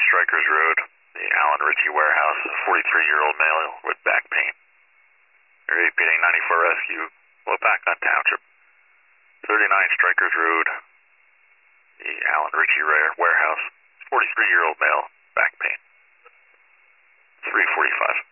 Strikers Road, the Alan Ritchie warehouse, 43-year-old male with back pain. You're repeating 94 Rescue, Waupaca Township. 39 Strikers Road, the Alan Ritchie warehouse, 43-year-old male, back pain. 345.